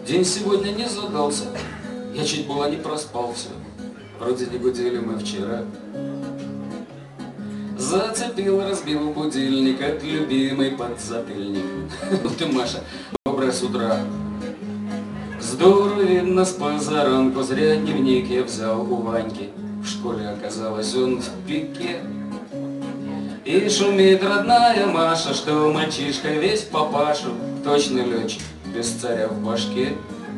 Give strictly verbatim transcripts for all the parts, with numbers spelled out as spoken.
День сегодня не задался, я чуть было не проспал все. Вроде не будили мы вчера. Зацепил, разбил будильник, от любимый подзатыльник. Ну ты, Маша, доброе с утра. Здорово видно с позаранку, зря дневник я взял у Ваньки. В школе оказалось он в пике. И шумит родная Маша, что мальчишка весь в папашу. Точно летчик, без царя в башке.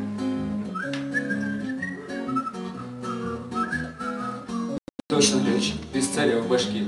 Точно летчик, без царя в башке.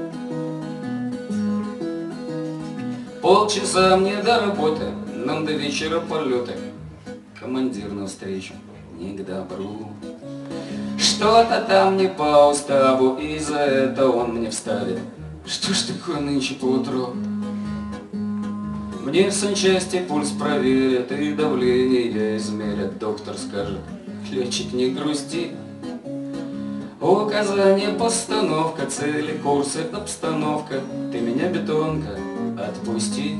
Полчаса мне до работы, нам до вечера полеты. Командир навстречу, не к добру. Что-то там не по уставу, и за это он мне вставит. Что ж такое нынче поутру? Мне в санчасти пульс проверят и давление измерят. Доктор скажет: летчик, не грусти. Указание, постановка, цели, курсы, обстановка. Ты меня, бетонка, отпусти.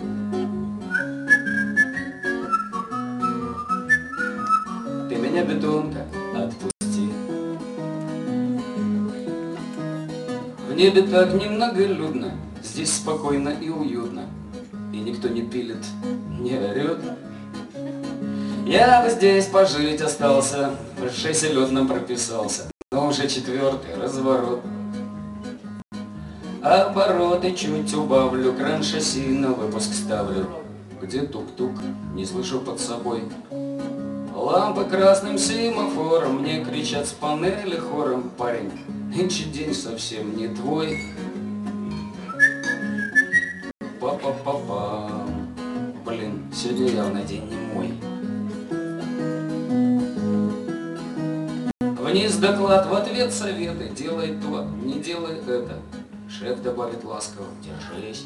Ты меня, бетонка, отпусти. В небе так немноголюдно, здесь спокойно и уютно. И никто не пилит, не орет. Я бы здесь пожить остался, в шестилетном прописался. Но уже четвертый разворот. Обороты чуть убавлю, кран шасси на выпуск ставлю. Где тук-тук, не слышу под собой. Лампы красным семафором мне кричат с панели хором: парень, нынче день совсем не твой. Па-па-па-па. Блин, сегодня явно день не мой. Вниз доклад, в ответ советы. Делай то, не делай это. Шеф добавит ласково: держись.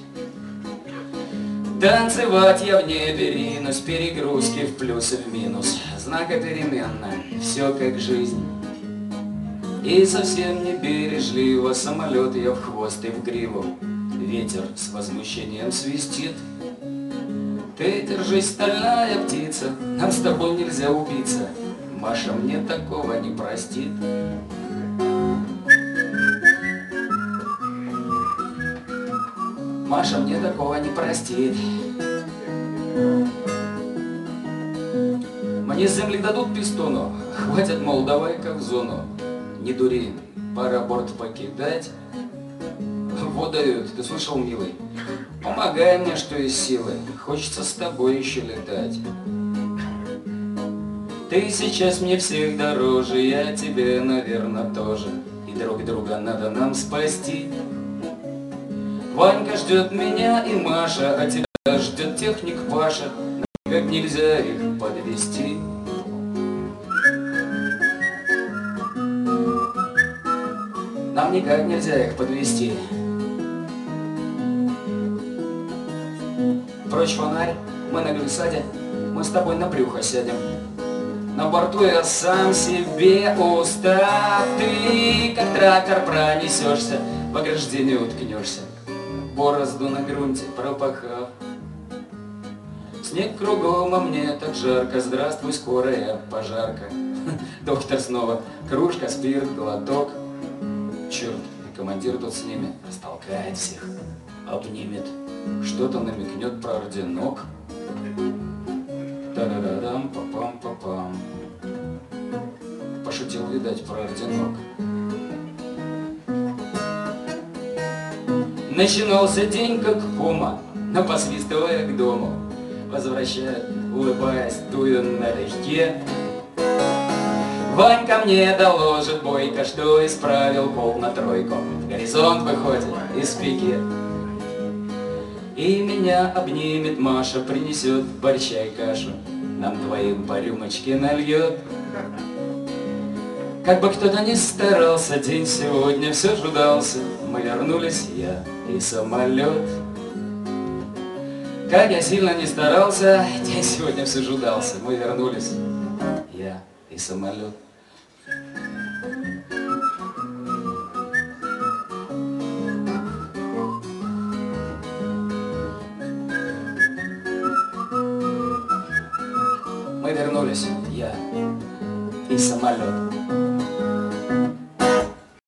Танцевать я в небе ринусь, перегрузки в плюс и в минус. Знака переменно, все как жизнь. И совсем не бережливо самолет я в хвост и в гриву. Ветер с возмущением свистит. Ты держись, стальная птица, нам с тобой нельзя убиться. Маша мне такого не простит. Маша мне такого не простит. Мне с земли дадут пистону, хватит, мол, давай-ка в зону. Не дури, пора борт покидать. Вот дают, ты слышал, милый? Помогай мне, что из силы, хочется с тобой еще летать. Ты сейчас мне всех дороже, я тебе, наверное, тоже. И друг друга надо нам спасти. Ванька ждет меня и Маша, а тебя ждет техник Паша. Как нельзя их подвести. Нам никак нельзя их подвести. Прочь фонарь, мы на глиссаде, мы с тобой на брюхо сядем. На борту я сам себе устав. Ты, как трактор, пронесешься, в ограждение уткнешься, борозду на грунте пропахав. Снег кругом, а мне так жарко. Здравствуй, скорая пожарка. Доктор снова. Кружка, спирт, глоток. Черт, и командир тут с ними растолкает всех, обнимет, что-то намекнет про орденок. Та-да-да-дам, папам-папам. Пошутил, видать, про орденок. Начинался день как кома, но посвистывая к дому. Возвращает, улыбаясь, дую налегке. Ванька мне доложит бойко, что исправил пол на тройку. В горизонт выходит из пике. И меня обнимет Маша, принесет борща и кашу. Нам двоим по рюмочке нальет. Как бы кто-то ни старался, день сегодня все же удался. Мы вернулись, я и самолет. Как я сильно не старался, день сегодня все же удался. Мы вернулись, я и самолет. Мы вернулись, я и самолет.